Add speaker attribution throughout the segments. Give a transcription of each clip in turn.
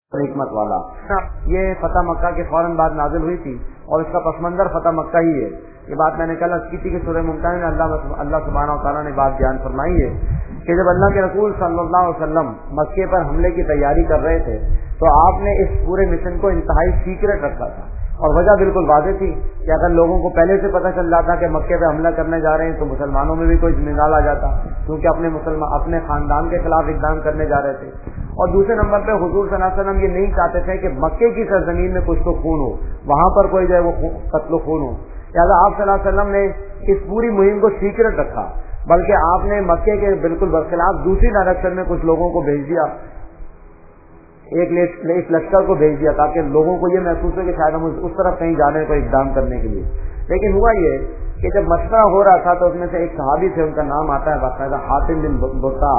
Speaker 1: حکمت والا. یہ فتح مکہ کے فوراً بعد نازل ہوئی تھی اور اس کا پس منظر فتح مکہ ہی ہے. یہ بات میں نے کل عرض کی تھی کہ سورہ ممتحنہ میں اللہ سبحانہ و تعالیٰ نے بات بیان فرمائی ہے کہ جب اللہ کے رسول صلی اللہ علیہ وسلم مکے پر حملے کی تیاری کر رہے تھے تو آپ نے اس پورے مشن کو انتہائی سیکرٹ رکھا تھا. اور وجہ بالکل واضح تھی کہ اگر لوگوں کو پہلے سے پتہ چل جاتا کہ مکے پہ حملہ کرنے جا رہے ہیں تو مسلمانوں میں بھی کوئی اطمینان آ جاتا, کیونکہ اپنے خاندان کے خلاف اقدام کرنے جا رہے تھے. اور دوسرے نمبر پہ حضور صلی اللہ علیہ وسلم یہ نہیں چاہتے تھے کہ مکے کی سرزمین میں کچھ تو خون ہو, وہاں پر کوئی جو ہے وہ قتل و خون ہو. لہٰذا آپ صلی اللہ علیہ وسلم نے اس پوری مہم کو سیکرٹ رکھا, بلکہ آپ نے مکے کے بالکل برخلاف دوسری ڈائریکشن میں کچھ لوگوں کو بھیج دیا, ایک لشکر کو بھیج دیا تاکہ لوگوں کو یہ محسوس ہو کہ شاید ہم اس طرف کہیں جانے کو اقدام کرنے کے لیے. لیکن ہوا یہ کہ جب مشورہ ہو رہا تھا تو اس میں سے ایک صحابی تھے, ان کا نام آتا ہے باقاعدہ حاتم بن بطا.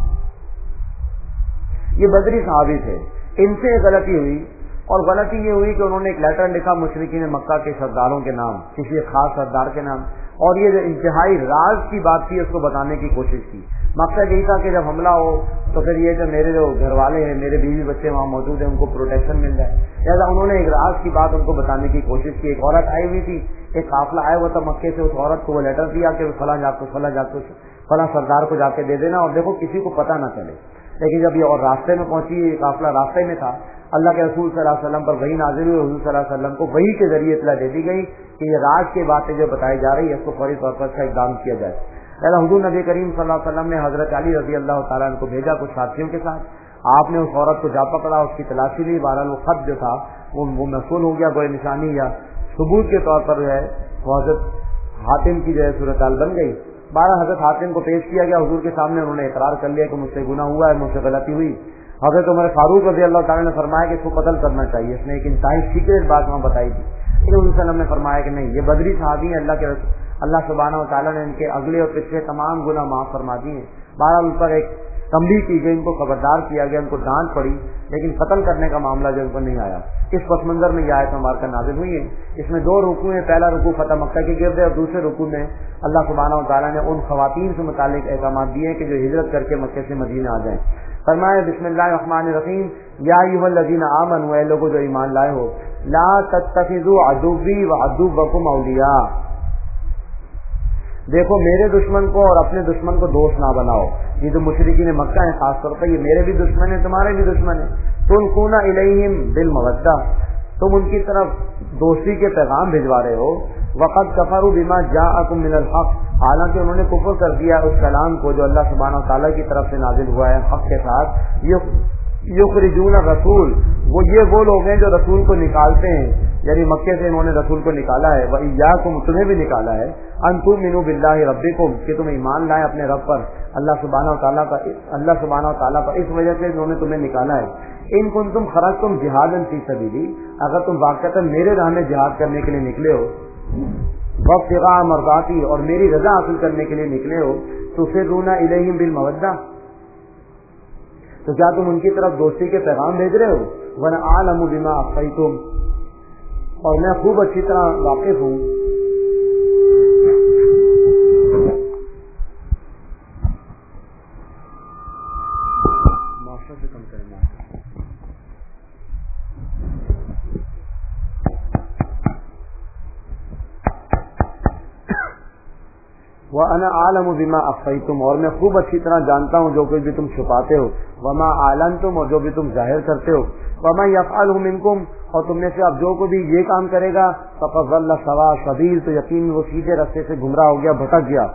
Speaker 1: یہ بدری صحابی تھے. ان سے غلطی ہوئی, اور غلطی یہ ہوئی کہ انہوں نے ایک لیٹر لکھا مشرکین مکہ کے سرداروں کے نام, کسی خاص سردار کے نام, اور یہ جو انتہائی راز کی بات تھی اس کو بتانے کی کوشش کی. مقصد یہی تھا کہ جب حملہ ہو تو پھر یہ کہ میرے جو گھر والے ہیں, میرے بیوی بچے وہاں موجود ہیں, ان کو پروٹیکشن مل جائے. لہٰذا انہوں نے ایک راز کی بات ان کو بتانے کی کوشش کی. ایک عورت آئی ہوئی تھی, ایک قافلہ آیا ہوا تھا مکے سے, اس عورت کو وہ لیٹر دیا کہ فلاں سردار کو جا کے دے دینا, اور دیکھو کسی کو پتہ نہ چلے. لیکن جب یہ اور راستے میں پہنچی, قافلہ راستے میں تھا, اللہ کے رسول صلی اللہ علیہ وسلم پر وحی نازل ہوئی. حضور صلی اللہ علیہ وسلم کو وحی کے ذریعے اطلاع دے دی گئی کہ یہ راز کی باتیں جو بتائی جا رہی ہے اس کو فوری طور پر اقدام کیا جائے. پہلا حضور نبی کریم صلی اللہ علیہ وسلم نے حضرت علی رضی اللہ تعالیٰ عنہ کو بھیجا کچھ ساتھیوں کے ساتھ. آپ نے اس عورت کو جا پکڑا, اس کی تلاشی لی. بہرحال وہ خط جو تھا وہ محصول ہو گیا, کوئی نشانی یا ثبوت کے طور پر جو ہے وہ حضرت حاتم کی جو ہے صورتحال بن گئی. حضرت حاتم کو پیش کیا گیا حضور کے سامنے. انہوں نے اقرار کر لیا کہ مجھ سے گناہ ہوا ہے, مجھ سے غلطی ہوئی. حضرت عمر فاروق رضی اللہ تعالیٰ نے فرمایا کہ اس کو قتل کرنا چاہیے, اس نے ایک انتہائی سیکریٹ بات وہاں بتائی تھی. لیکن حضور صلی اللہ علیہ وسلم نے فرمایا کہ نہیں, یہ بدری صحابی ہیں, اللہ سبحانہ و تعالیٰ نے ان کے اگلے اور پچھلے تمام گناہ معاف فرما دیے. بہرحال ان پر ایک تنبیہ کی گئی, ان کو خبردار کیا گیا, ان کو ڈانٹ پڑی, لیکن قتل کرنے کا معاملہ جو ان پر نہیں آیا. اس پس منظر میں یہ آیت مبارکہ نازل ہوئی ہے. اس میں دو رکوع ہیں. پہلا رکوع فتح مکہ کے گرد ہے, اور دوسرے رکوع میں اللہ سبحانہ و تعالیٰ نے ان خواتین سے متعلق احکامات دیے کہ جو ہجرت کر کے مکے سے مدینہ آ جائیں. فرمایا بسم اللہ الرحمن الرحیم, یا ایھا الذین آمنوا, اے لوگوں جو ایمان لائے ہو, لا تتخذوا عدوی وعدوکم اولیاء, دیکھو میرے دشمن کو اور اپنے دشمن کو دوست نہ بناؤ. یہ جو مشرکین مکہ ہیں خاص طور پر, یہ میرے بھی دشمن ہیں, تمہارے بھی دشمن ہیں. تلقون الیہم بالمودہ, تم ان کی طرف دوستی کے پیغام بھجوا رہے ہو. وقد کفروا بما جاءکم من الحق, حالانکہ انہوں نے کفر کر دیا اس کلام کو جو اللہ سبحانہ و تعالیٰ کی طرف سے نازل ہوا ہے حق کے ساتھ. یخرجون الرسول, وہ لوگ ہیں جو رسول کو نکالتے ہیں, یعنی مکے سے انہوں نے رسول کو نکالا ہے. وَإِيَّاكُمْ, تمہیں بھی نکالا ہے. أَن تُؤْمِنُوا بِاللَّهِ رَبِّكُمْ, کہ تم ایمان لائیں اپنے رب پر, اللہ سبحانہ و تعالیٰ پر, اس وجہ سے انہوں نے تمہیں نکالا ہے. إِن كُنتُمْ خَرَجْتُمْ جِهَادًا فِي سَبِيلِي, اگر تم واقعتاً میرے راہ میں جہاد کرنے کے لیے نکلے ہو, وَابْتِغَاءَ مَرْضَاتِي, اور میری رضا حاصل کرنے کے لیے نکلے ہو, تُسِرُّونَ إِلَيْهِمْ بِالْمَوَدَّةِ, تو کیا تم ان کی طرف دوستی کے پیغام بھیج رہے ہو. وَأَنَا أَعْلَمُ بِمَا أَخْفَيْتُمْ, اور میں خوب اچھی طرح واقف ہوں وَأَنَا أَعْلَمُ بِمَا أَخْفَيْتُمْ, اور میں خوب اچھی طرح جانتا ہوں جو کچھ بھی تم چھپاتے ہو. وَمَا أَعْلَنْتُمْ, اور جو بھی تم ظاہر کرتے ہو. وَمَن يَفْعَلْهُ مِنْكُمْ, اور تم میں سے اب جو کوئی بھی یہ کام کرے گا, فَقَدْ ضَلَّ سَوَاءَ السَّبِيلِ, تو یقین وہ سیدھے راستے سے گمراہ ہو گیا, بھٹک گیا.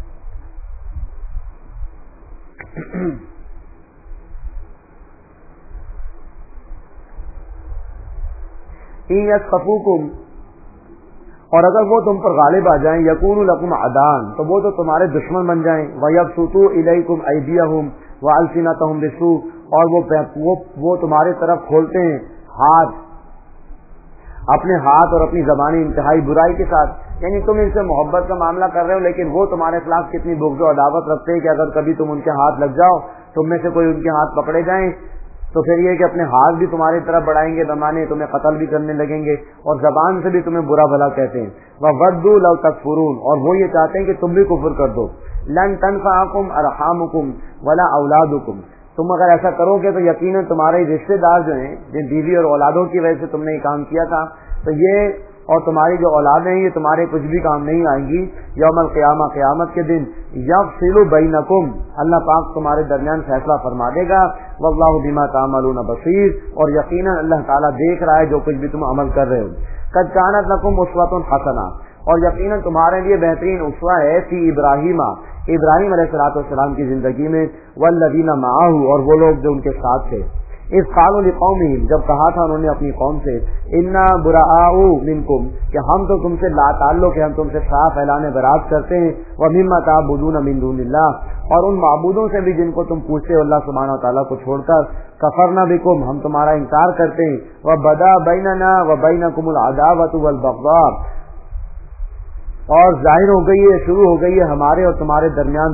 Speaker 1: إِن يَثْقَفُوكُمْ, اور اگر وہ تم پر غالب آ جائیں, یکونوا لکم عدان, تو وہ تو تمہارے دشمن بن جائیں. وَیَبْسُطُوا إِلَیکم أَیدِیَہم وَأَلْسِنَتَہم بِالسُوء, اور وہ تمہارے طرف کھولتے ہیں ہاتھ, اپنے ہاتھ اور اپنی زبانیں انتہائی برائی کے ساتھ. یعنی تم ان سے محبت کا معاملہ کر رہے ہو, لیکن وہ تمہارے خلاف کتنی بغض و عداوت رکھتے ہیں کہ اگر کبھی تم ان کے ہاتھ لگ جاؤ, تم میں سے کوئی ان کے ہاتھ پکڑے جائیں, تو پھر یہ کہ اپنے ہاتھ بھی تمہاری طرف بڑھائیں گے, بمانے تمہیں قتل بھی کرنے لگیں گے, اور زبان سے بھی تمہیں برا بھلا کہتے ہیں. وَوَدُّوا لَوْ تَكْفُرُونَ, اور وہ یہ چاہتے ہیں کہ تم بھی کفر کر دو. لَن تَنفَعَكُمْ أَرْحَامُكُمْ وَلَا أَوْلَادُكُمْ, تم اگر ایسا کرو گے تو یقیناً تمہارے رشتے دار جو ہیں جن بیوی اور اولادوں کی وجہ سے تم نے یہ کام کیا تھا، تو یہ اور تمہاری جو اولادیں ہیں یہ تمہارے کچھ بھی کام نہیں آئیں گی یوم القیامہ، قیامت کے دن یفصل بینکم، اللہ پاک تمہارے درمیان فیصلہ فرما دے گا، واللہ بما تعملون بصیر، اور یقیناً اللہ تعالیٰ دیکھ رہا ہے جو کچھ بھی تم عمل کر رہے ہو۔ قد کانت لکم اسوۃ حسنہ، اور یقیناً تمہارے لیے بہترین اسوہ ہے فی ابراہیم، ابراہیم علیہ الصلوۃ والسلام کی زندگی میں، والذین معہ، اور وہ لوگ جو ان کے ساتھ تھے، اذ قالوا لقومہم، جب کہا تھا انہوں نے اپنی قوم سے، انا براء منکم، کہ ہم تو تم سے لا تعلق ہے، ہم تم سے صاف اعلان برات کرتے ہیں، ومما تعبدون من دون اللہ، اور ان معبودوں سے بھی جن کو تم پوچھتے ہو اللہ سبحانہ وتعالیٰ کو چھوڑ کر، کفرنا بکم، ہم تمہارا انکار کرتے ہیں، وبدا بیننا وبینکم العداوۃ والبغضاء، اور ظاہر ہو گئی ہے، شروع ہو گئی ہے ہمارے اور تمہارے درمیان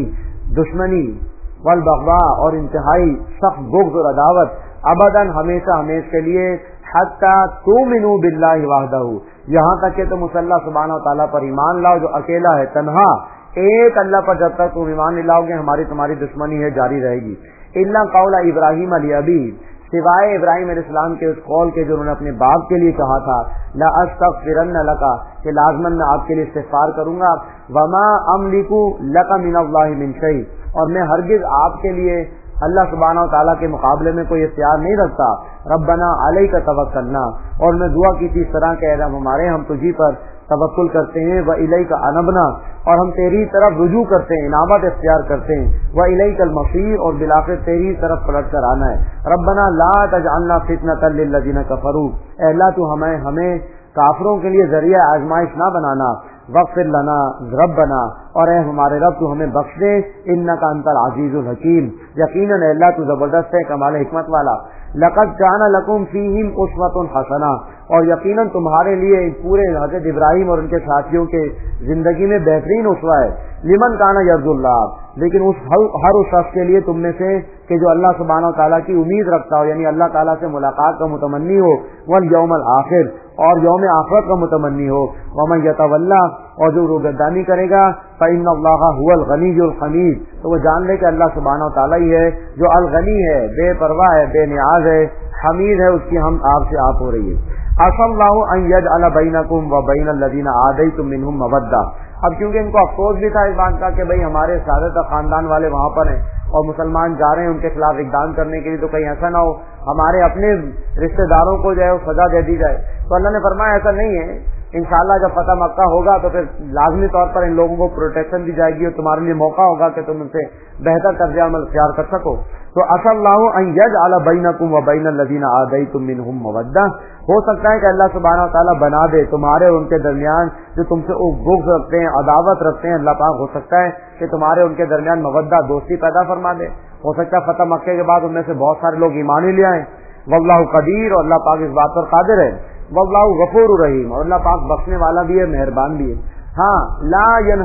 Speaker 1: دشمنی والبغضاء، اور انتہائی سخت بغض اور عداوت، ابداً ہمیشہ ہمیشہ کے لیے، حتی تؤمنوا باللہ وحدہ، یہاں تک کہ تم اس اللہ سبحانہ وتعالیٰ پر ایمان لاؤ جو اکیلا ہے، تنہا ایک اللہ پر جب تک تم ایمان نہیں لاؤ گے تمہاری دشمنی ہے جاری رہے گی۔ الا قول ابراہیم لابیہ، سوائے ابراہیم علیہ السلام کے اس قول کے جو انہوں نے اپنے باپ کے لیے کہا تھا، لا استغفرن لک، کہ لازماً میں آپ کے لیے استغفار کروں گا، وما املک لک من اللہ من شیء، اور میں ہرگز آپ کے لیے اللہ سبحانہ وتعالیٰ کے مقابلے میں کوئی اختیار نہیں رکھتا، ربنا علیک توکلنا، اور میں دعا کی تھی اس طرح کہ اے رب ہمارے، ہم تجھی پر توکل کرتے ہیں، وإلیک انبنا، اور ہم تیری طرف رجوع کرتے ہیں، انابت اختیار کرتے ہیں، وإلیک المصیر، اور بالآخر تیری طرف پلٹ کر آنا ہے، ربنا لا تجعلنا فتنة للذین کفروا، اے اللہ تو ہمیں کافروں کے لیے ذریعہ آزمائش نہ بنانا، واغفر لنا ربنا، اور اے ہمارے رب تو ہمیں بخش دے، انک انت العزیز الحکیم، یقیناً اے اللہ تو زبردست ہے، کمال حکمت والا، لقد کان لکم فیہم اسوۃ حسنہ، اور یقیناً تمہارے لیے پورے حضرت ابراہیم اور ان کے ساتھیوں کے زندگی میں بہترین اسوہ ہے، لمن کان یرجو اللہ، لیکن ہر اس شخص کے لیے تم میں سے کہ جو اللہ سبحانہ و تعالیٰ کی امید رکھتا ہو، یعنی اللہ تعالیٰ سے ملاقات کا متمنی ہو، والیوم الآخر، اور یوم آخرت کا متمنی ہو، ومن یتولی، اور جو روگردانی کرے گا، فإن اللہ هو الغنی الحمید، تو وہ جان لے کہ اللہ سبحانہ و تعالیٰ ہی ہے جو الغنی ہے، بے پرواہ ہے، بے نیاز ہے، حمید ہے، اس کی ہم آپ سے آپ ہو رہی ہے۔ عسى اللہ ان یجعل بینکم وبین الذین عادیتم منہم مودہ، اب کیونکہ ان کو افسوس بھی تھا اس بات کا کہ بھئی ہمارے سادہ خاندان والے وہاں پر ہیں اور مسلمان جا رہے ہیں ان کے خلاف اقدام کرنے کے لیے، تو کہیں ایسا نہ ہو ہمارے اپنے رشتہ داروں کو جو ہے وہ سزا دے دی جائے، تو اللہ نے فرمایا ایسا نہیں ہے، انشاءاللہ جب فتح مکہ ہوگا تو پھر لازمی طور پر ان لوگوں کو پروٹیکشن دی جائے گی اور تمہارے لیے موقع ہوگا کہ تم ان سے بہتر طرز عمل اختیار کر سکو۔ تو عسى اللہ ان یجعل بینکم وبین الذین عادیتم منہم مودہ، ہو سکتا ہے کہ اللہ سبحانہ وتعالیٰ بنا دے تمہارے اور ان کے درمیان جو تم سے بغض رکھتے ہیں، عداوت رکھتے ہیں، اللہ پاک ہو سکتا ہے کہ تمہارے ان کے درمیان مودہ، دوستی پیدا فرما دے، ہو سکتا ہے فتح مکہ کے بعد ان میں سے بہت سارے لوگ ایمان ہی لے آئیں، واللہ قدیر، اور اللہ پاک اس بات پر قادر ہے، واللہ غفور رحیم، اور اللہ پاک بخشنے والا بھی ہے، مہربان بھی ہے۔ ہاں، لا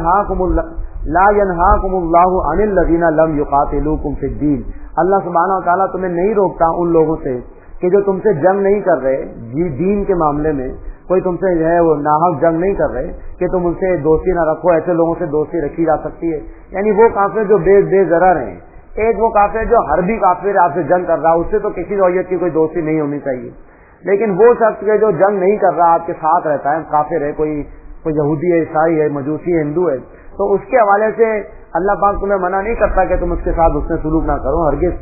Speaker 1: ینہاکم اللہ عن الذین لم یقاتلوکم فی الدین، اللہ سبحانہ وتعالیٰ تمہیں نہیں روکتا ان لوگوں سے کہ جو تم سے جنگ نہیں کر رہے، دین کے معاملے میں کوئی تم سے جو ہے وہ ناحق جنگ نہیں کر رہے کہ تم ان سے دوستی نہ رکھو، ایسے لوگوں سے دوستی رکھی جا سکتی ہے، یعنی وہ کافر جو بے ضرر ہیں، ایک وہ کافر جو حربی کافر آپ سے جنگ کر رہا، اس سے تو کسی نوعیت کی کوئی دوستی نہیں ہونی چاہیے، لیکن وہ شخص جو جنگ نہیں کر رہا آپ کے ساتھ رہتا ہے، کافر ہے، کوئی یہودی ہے، عیسائی ہے، مجوسی ہے، ہندو ہے، تو اس کے حوالے سے اللہ پاک تمہیں منع نہیں کرتا کہ تم اس کے ساتھ اس نے سلوک نہ کرو، ہرگز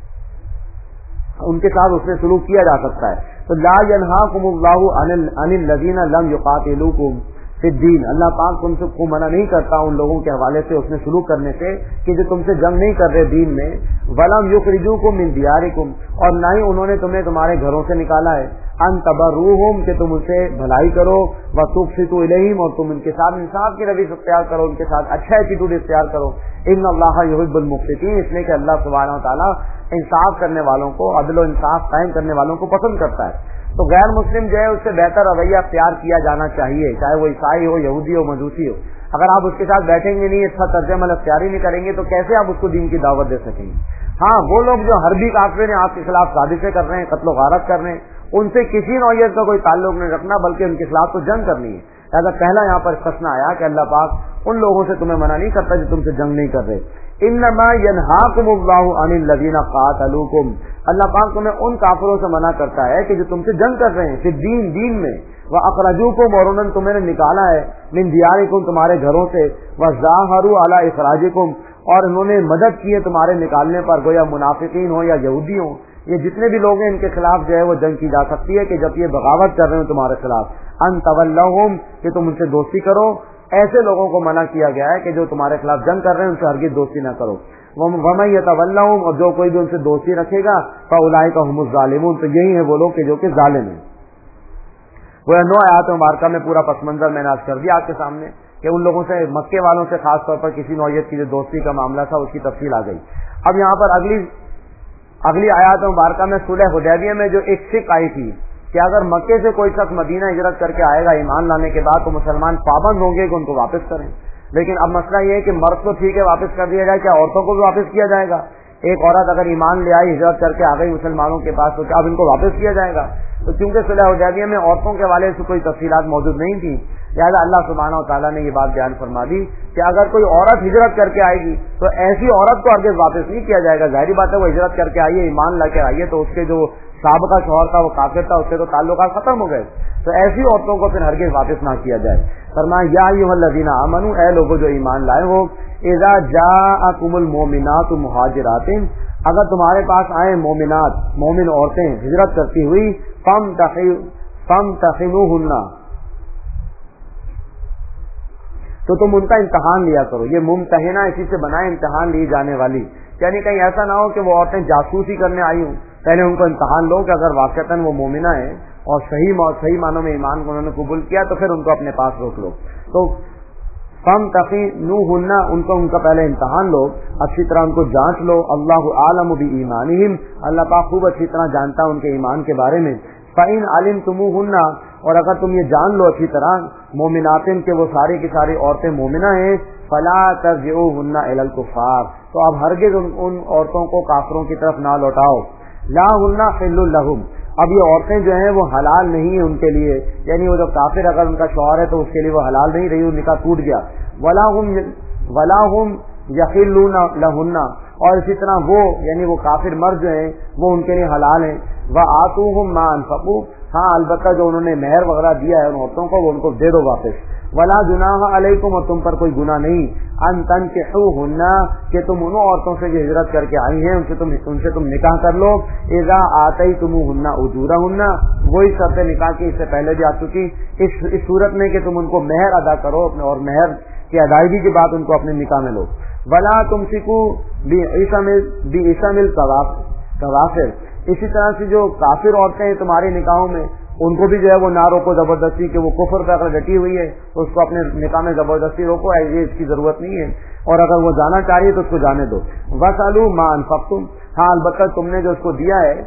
Speaker 1: ان کے ساتھ اس نے سلوک کیا جا سکتا ہے۔ تو لا ینہاکم اللہ عن الذین لم یقاتلوکم فی الدین، اللہ پاک تم سے کو منع نہیں کرتا ان لوگوں کے حوالے سے اس نے سلوک کرنے سے کہ جو تم سے جنگ نہیں کر رہے دین میں، ولم یخرجوکم من دیارکم، اور نہ ہی انہوں نے تمہیں تمہارے گھروں سے نکالا ہے، ان تبروہم، کہ تم ان سے بھلائی کرو، وتقسطوا الیہم، اور تم ان کے ساتھ انصاف کی روش اختیار کرو، ان کے ساتھ اچھا ایٹیٹیوڈ اختیار کرو، ان اللہ یحب المقسطین، اس لیے کہ اللہ سبحانہ وتعالیٰ انصاف کرنے والوں کو، عدل و انصاف قائم کرنے والوں کو پسند کرتا ہے۔ تو غیر مسلم جو ہے اس سے بہتر رویہ اختیار کیا جانا چاہیے، چاہے وہ عیسائی ہو، یہودی ہو، مجوسی ہو، اگر آپ اس کے ساتھ بیٹھیں گے نہیں، اچھا طرز عمل اختیار ہی نہیں کریں گے تو کیسے آپ اس کو دین کی دعوت دے سکیں گے؟ ہاں، وہ لوگ جو حربی کافر ہیں، آپ کے خلاف سازشیں کر رہے ہیں، قتل و غارت کر رہے ہیں، ان سے کسی نوعیت کا کوئی تعلق نہیں رکھنا، بلکہ ان کے خلاف تو جنگ کرنی ہے، ایسا پہلا یہاں پر استثناء آیا کہ اللہ پاک ان لوگوں سے تمہیں منع نہیں کرتا جو تم سے جنگ نہیں کر رہے. انما ینہاکم اللہ عن الذین قاتلوکم، اللہ پاک تمہیں ان کافروں سے منع کرتا ہے کہ جو تم سے جنگ کر رہے ہیں پھر دین میں، واخرجوکم اور انہوں نے تمہیں نکالا ہے، من دیارکم تمہارے گھروں سے، وظاہروا علی اخراجکم اور انہوں نے مدد کی ہے تمہارے نکالنے پر، گویا منافقین ہو یا یہودی ہوں، یہ جتنے بھی لوگ ہیں ان کے خلاف جو ہے وہ جنگ کی جا سکتی ہے کہ جب یہ بغاوت کر رہے ہیں تمہارے خلاف، ان تولوہم کہ تم ان سے دوستی کرو. ایسے لوگوں کو منع کیا گیا ہے کہ جو تمہارے خلاف جنگ کر رہے ہیں ان سے ہرگز دوستی نہ کرو. ومن یتولہم اور جو کوئی بھی ان سے دوستی رکھے گا فاولئک هم الظالمون تو یہی ہیں وہ لوگ کہ جو کہ ظالم ہیں. وہ 9 آیات مبارکہ میں پورا پس منظر میں نے آج کر دیا آپ کے سامنے کہ ان لوگوں سے مکے والوں سے خاص طور پر کسی نوعیت کی جو دوستی کا معاملہ تھا اس کی تفصیل آ گئی. اب یہاں پر اگلی آیات مبارکہ میں صلح حدیبیہ میں جو ایک شک آئی تھی کہ اگر مکے سے کوئی شخص مدینہ ہجرت کر کے آئے گا ایمان لانے کے بعد تو مسلمان پابند ہوں گے کہ ان کو واپس کریں. لیکن اب مسئلہ یہ ہے کہ مرد تو ٹھیک ہے واپس کر دیا جائے، کیا عورتوں کو بھی واپس کیا جائے گا؟ ایک عورت اگر ایمان لے آئی ہجرت کر کے آ گئی مسلمانوں کے پاس تو کیا اب ان کو واپس کیا جائے گا؟ تو چونکہ صلح حدیبیہ میں عورتوں کے حوالے سے کوئی تفصیلات موجود نہیں تھی، لہٰذا اللہ سبحانہ و تعالیٰ نے یہ بات بیان فرما دی کہ اگر کوئی عورت ہجرت کر کے آئے گی تو ایسی عورت کو ہرگز واپس نہیں کیا جائے گا. ظاہری بات ہے وہ ہجرت کر کے آئیے ایمان لا کے آئیے تو اس کے جو سابقہ شوہر تھا وہ کافر تھا، اس سے تو تعلقات ختم ہو گئے، تو ایسی عورتوں کو پھر ہرگز واپس نہ کیا جائے. فرمایا یا ایھا الذین آمنوا اے لوگوں جو ایمان لائے ہو، اذا جاءکم المؤمنات مہاجرات اگر تمہارے پاس آئے مومنات مومن عورتیں ہجرت کرتی ہوئی، فامتحنوہن تو تم ان کا امتحان لیا کرو. یہ ممتحنہ اسی سے بنائے امتحان لی جانے والی، یعنی کہیں ایسا نہ ہو کہ وہ عورتیں جاسوسی کرنے آئی ہوں، پہلے ان کو امتحان لو کہ اگر واقعتاً وہ مومنہ ہے اور صحیح معنوں میں ایمان کو انہوں نے قبول کیا تو پھر ان کو اپنے پاس روک لو. تو فامتحنوہن ان کا پہلے امتحان لو، اچھی طرح ان کو جانچ لو. اللہ اعلم بایمانہم اللہ پاک خوب اچھی طرح جانتا ان کے ایمان کے بارے میں. فإن علمتموہن اور اگر تم یہ جان لو اچھی طرح مومنات کہ وہ ساری کی ساری عورتیں مومنہ ہیں، فلا ترجعوہن الی الکفار تو اب ہرگز ان عورتوں کو کافروں کی طرف نہ لوٹاؤ. لا ہن حل لہم اب یہ عورتیں جو ہیں وہ حلال نہیں ہیں ان کے لیے، یعنی وہ جو کافر اگر ان کا شوہر ہے تو اس کے لیے وہ حلال نہیں رہی، وہ نکاح ٹوٹ گیا. ولا ہم یحلون لہن اور اسی طرح وہ یعنی وہ کافر مرد جو ہیں وہ ان کے لیے حلال ہیں. وآتوہم ما انفقوا ہاں البتہ جو انہوں نے مہر وغیرہ دیا ہے ان عورتوں کو وہ ان کو دے دو واپس. ولا جناح علیکم اور تم پر کوئی گناہ نہیں ان تنکحوہن کہ تم ان عورتوں سے جو ہجرت کر کے آئی ہیں ان سے تم نکاح کر لو. اذا آتیتموہن اجورہن وہی شرط نکاح کی اس سے پہلے بھی آ چکی، اس صورت میں کہ تم ان کو مہر ادا کرو اور مہر کی ادائیگی کے بعد ان کو اپنے نکاح میں لو. ولا تمسکوا باسم الکوافر اسی طرح سے جو کافر عورتیں ہیں تمہارے نکاحوں میں ان کو بھی جو ہے وہ نہ روکو زبردستی کہ وہ کفر پہ اگر ڈٹی ہوئی ہے تو اس کو اپنے نکاح میں زبردستی روکو، یہ اس کی ضرورت نہیں ہے، اور اگر وہ جانا چاہ رہی ہے تو اس کو جانے دو. وَاسْأَلُوا مَا أَنفَقْتُمْ ہاں البتہ تم نے جو اس کو دیا ہے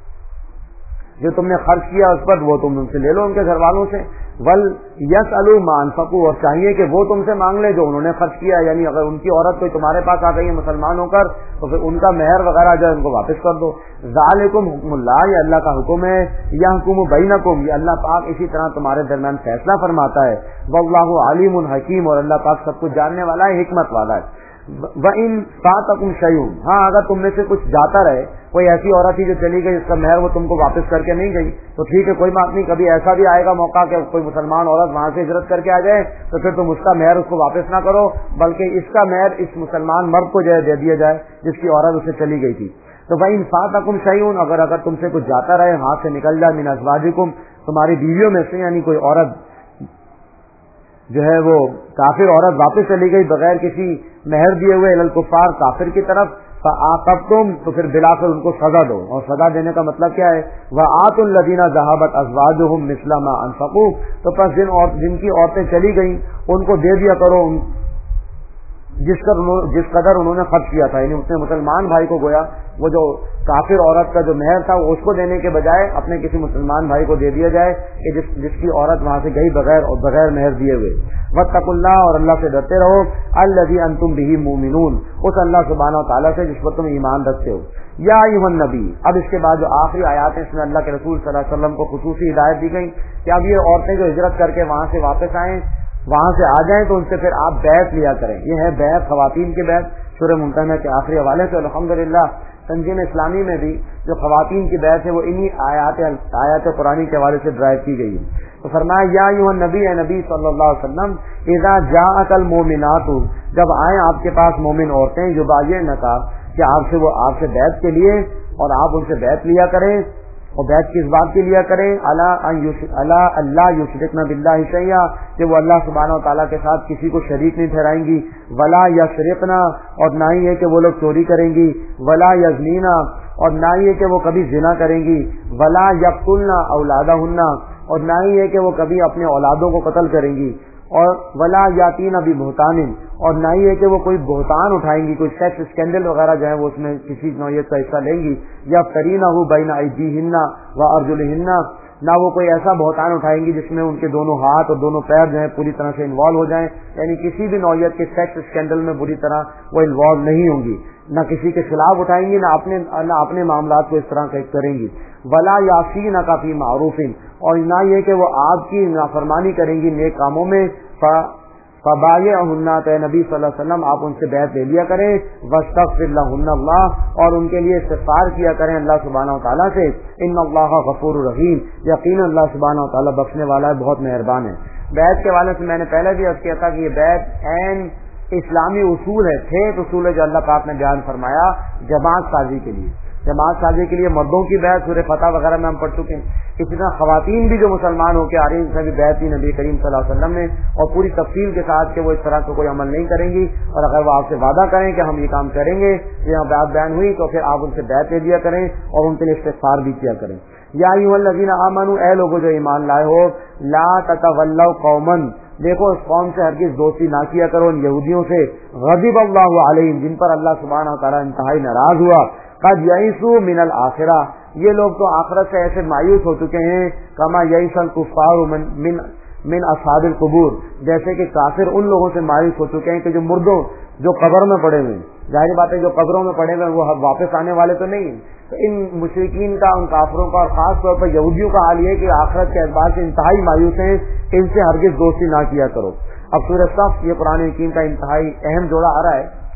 Speaker 1: جو تم نے خرچ کیا اس پر وہ تم ان سے لے لو ان کے گھر والوں سے. وَلْيَسْأَلُوا مَا أَنفَقُوا اور چاہیے کہ وہ تم سے مانگ لے جو انہوں نے خرچ کیا، یعنی اگر ان کی عورت کوئی تمہارے پاس آ گئی ہے مسلمان ہو کر تو پھر ان کا مہر وغیرہ جو ہے ان کو واپس کر دو. ذالکم حکم اللہ یہ اللہ کا حکم ہے، یحکم بینکم یہ اللہ پاک اسی طرح تمہارے درمیان فیصلہ فرماتا ہے. واللہ علیم حکیم اور اللہ پاک سب کچھ جاننے والا ہے، حکمت والا ہے. وَإِن فَاتَكُمْ شَيْءٌ ہاں اگر تم میں سے کچھ جاتا رہے، کوئی ایسی عورت ہی جو چلی گئی جس کا مہر وہ تم کو واپس کر کے نہیں گئی تو ٹھیک ہے کوئی بات نہیں، کبھی ایسا بھی آئے گا موقع کہ کوئی مسلمان عورت وہاں سے ہجرت کر کے آ جائے تو پھر تم اس کا مہر اس کو واپس نہ کرو بلکہ اس کا مہر اس مسلمان مرد کو جو ہے دے دیا جائے جس کی عورت اسے چلی گئی تھی. تو وَإِن فَاتَكُمْ شَيْءٌ اگر تم سے کچھ جاتا رہے ہاتھ سے نکل جائے من ازواجکم تمہاری بیویوں میں سے، یعنی کوئی عورت جو ہے وہ کافر عورت واپس چلی گئی بغیر کسی مہر دیے ہوئے الکفار کافر کی طرف، فَآقَبْتُمْ تو پھر بلا کر ان کو سزا دو. اور سزا دینے کا مطلب کیا ہے؟ وَآتُوا الَّذِينَ ذَهَبَتْ أَزْوَاجُهُمْ مِثْلَ مَا أَنفَقُوا تو پس جن کی عورتیں چلی گئیں ان کو دے دیا کرو जिस कदर उन्होंने खर्च किया था, यानी उसने मुसलमान भाई को गोया वो जो काफिर औरत का जो मेहर था वो उसको देने के बजाय अपने किसी मुसलमान भाई को दे दिया जाए कि जिसकी औरत वहां से गई बगैर मेहर दिए हुए। वत्तकुल्लाह, और अल्लाह से डरते रहो, अल्लज़ी अंतुम बिही मुमिनून, उस अल्लाह सुब्हानहू व तआला से जिस पर तुम ईमान रखते हो। या अय्युहन नबी, अब इसके बाद जो आखिरी आयत है इसमें अल्लाह के रसूल सल्लल्लाहु अलैहि वसल्लम को खुसूसी हिदायत दी गई कि अब ये औरतें जो हिजरत करके वहां से वापस आए, वहां से आ जाएं तो उनसे फिर आप बैत लिया करें। ये है बैत खवातीन के बैत, सूरह मुमतहना के आखिरी हवाले से। अल्हम्दुलिल्लाह तंजीम इस्लामी में भी जो खवातीन की बैत है वो इन्हीं आयत कुरानी के हवाले से ड्राइव की गई है। तो फरमाया या अय्युहन नबी, ए नबी सल्लल्लाहु अलैहि वसल्लम, इज़ा जाअकल मोमिनातु, जब आए आपके पास मोमिन औरतें, युबायिनका, कि आपसे बैत के लिए और आप उनसे बैत लिया करें। और बैत किस बात की लिया करें? अल्लाह युशरिकना बिल्लाहि शैया, कि वो अल्लाह सुब्हानहू व तआला के साथ किसी को शरीक नहीं ठहराएंगी। वला यसरिकना, और ना ही है कि वो लोग चोरी करेंगी। वला यज़नीना, और ना ही है कि वो कभी जिना करेंगी। वला यक़तुलना औलादहुन्ना, और ना ही है कि वो कभी अपने औलादों को कत्ल करेंगी। और वला यातीना भी बुहतानिन, और ना ही है कि वो कोई बुहतान उठाएंगी, कोई सेक्स स्कैंडल वगैरह जो है वो उसमें किसी नौयत का हिस्सा लेंगी। या करीनहु बैन अयदीहिन्ना व अर्जुलिहिन्ना, ना वो कोई ऐसा बुहतान उठाएंगी जिसमें उनके दोनों हाथ और दोनों पैर जो है पूरी तरह से इन्वॉल्व हो जाएं, यानी किसी भी नौयत के सेक्स स्कैंडल में बुरी तरह वो इन्वॉल्व नहीं होंगी। न किसी के खिलाफ उठाएंगी, न अपने मामलात को इस तरह करेंगी। वला यासीना का फी मारूफिन, और ना ये कि वो आपकी नाफरमानी करेंगी नेक कामों में। फबायहुन्ना, तो नबी सल्लल्लाहु अलैहि वसल्लम आप उनसे बैत ले लिया करें। वस्तगफिर लहुन्ना अल्लाह, और उनके लिए इस्तिगफार किया करें अल्लाह सुब्हानहू व तआला से। इन्नल्लाह गफूरुर रहीम, यकीनन अल्लाह सुब्हानहू व तआला बख्शने वाला है, बहुत मेहरबान है। बैत के वाले से मैंने पहले भी अर्ज़ किया था कि ये बैत ऐन इस्लामी उसूल है, ठेठ उसूल है जो अल्लाह पाक ने बयान फरमाया जमात साजी के लिए। जमात साजी के लिए मर्दों की बैत सूरह फतह वगैरह में हम पढ़ चुके हैं। इसी तरह खवातीन भी जो मुसलमान होकर आ रही हैं, उनसे भी बैत की नबी करीम सल्लल्लाहु अलैहि वसल्लम ने, और पूरी तफसील के साथ कि वो इस तरह का कोई अमल नहीं करेंगी। और अगर वो आपसे वादा करें कि हम ये काम करेंगे, यहाँ बात बयान हुई, तो फिर आप उनसे बैत ले लिया करें और उनके लिए इस्तिग़फ़ार भी किया करें। या अय्युहल्लज़ीना आमनू, ए लोगों जो ईमान लाए हो, ला ततवल्लव कौमन, देखो इस कौम से हरगिज दोस्ती ना किया करो, इन यहूदियों से। ग़ज़िबल्लाहु अलैहिम, जिन पर अल्लाह सुब्हानहू व तआला इंतहाई नाराज हुआ। क़द यईसू मिनल आखिरा, ये लोग तो आखिरत से ऐसे मायूस हो चुके हैं। कमा यईसल कुफ़ार मिन अस्हाबिल कुबूर, जैसे कि काफिर उन लोगों से मायूस हो चुके हैं कि जो कब्र में पड़े हुए। जाहिर बात है जो कब्रों में पड़े हुए वो वापस आने वाले तो नहीं। तो इन मुशरिकीन का, उन काफिरों का, और खास तौर पर यहूदियों का हाल ये कि आखिरत के एतबार से इंतहाई मायूस हैं, इनसे हरगिज दोस्ती ना किया करो। अब सूरह सफ, ये कुरान हकीम का इंतहाई अहम जोड़ा आ रहा है।